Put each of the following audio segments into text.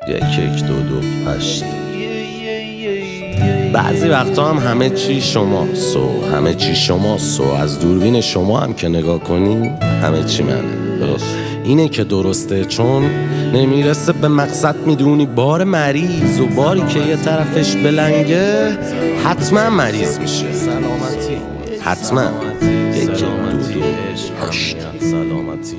1122 بعضی وقتا هم همه چی شماست و همه چی شماست و از دوربین شما هم که نگاه کنی همه چی منه. اینه که درسته، چون نمیرسه به مقصد میدونی بار مریض و باری که یه طرفش بلنگه حتما مریض میشه. سلامتی حتما 1122 سلامتی.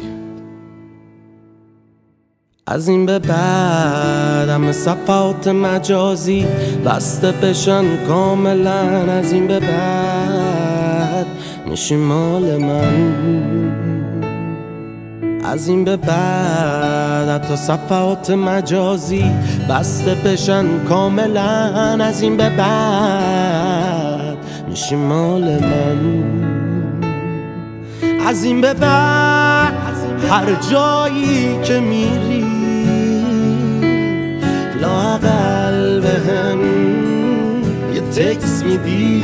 از این به بعد همه صفحات مجازی بسته بشن کاملا. از این به بعد میشی مال من. از این به بعد حتی صفحات مجازی بسته بشن کاملا. از این به بعد میشی مال من. از این به بعد هر جایی که میری لااقل بهم یه تکس میدی.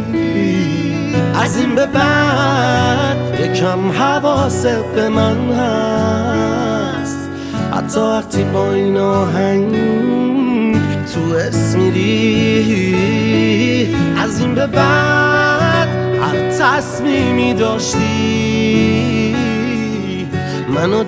از این به بعد یکم حواست به من هست، حتی وقتی با این آهنگ تو اسم میری. از این به بعد هر تصمیمی داشتی منو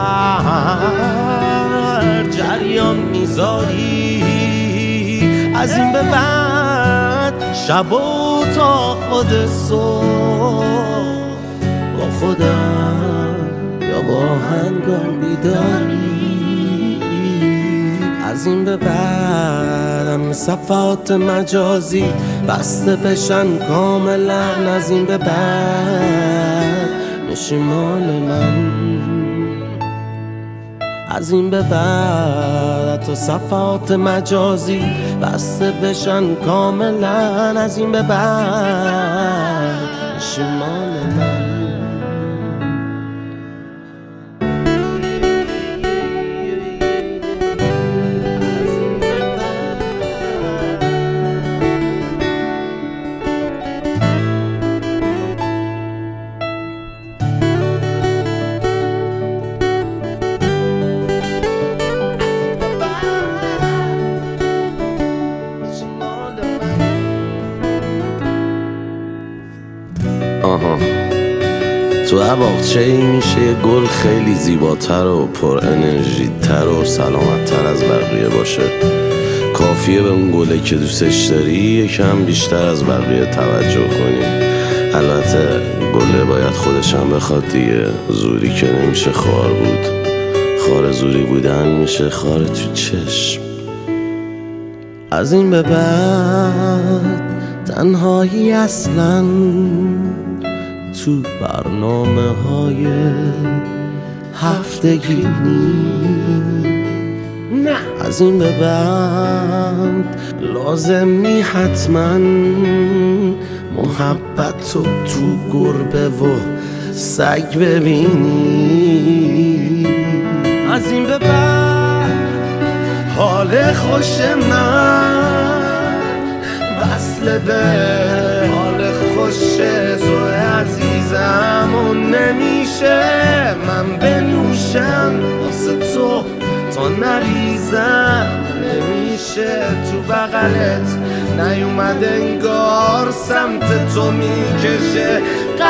در جریان میذاری. از این به بعد شب و تا خود صبح با خودم یا با هنگام بیداری. از این به بعدم صفحات مجازی بسته بشن کاملا. از این به بعد میشی مال من. از این به بعد تو صفحات مجازی بسته بشن کاملا. از این به بعد میشی مال من. تو باغچه‌ای میشه یه گل خیلی زیباتر و پر انرژی تر و سلامت‌تر از بقیه باشه. کافیه به اون گله که دوستش داری یکم بیشتر از بقیه توجه کنی. البته گله باید خودش هم بخواد دیگه، زوری که نمیشه خار بود. خار زوری بودن میشه خار تو چشم. از این به بعد تنهایی اصلاً تو برنامه های هفتگی نه. از این به بعد لازم نی حتما محبت رو تو گربه و سگ ببینی. از این به بعد حال خوش من وصل به حال خوش تو عزیزم و نمیشه من بنوشم واسه تو تا نریزم. نمیشه تو بغلت نیومد انگار سمت تو میکشه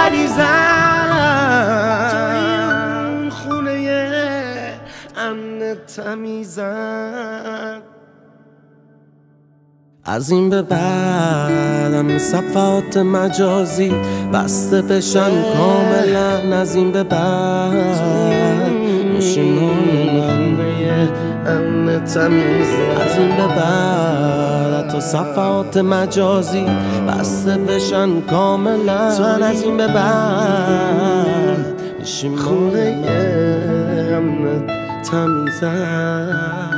غریزم. خونه امن تمیزم. از این به بعدم صفحات مجازی بسته بشن کاملا. از این به بعد میشی مال من امن تمیز. از این به بعد تو صفحات مجازی بسته بشن کاملا. از این به بعد میشی مال امن تمیز.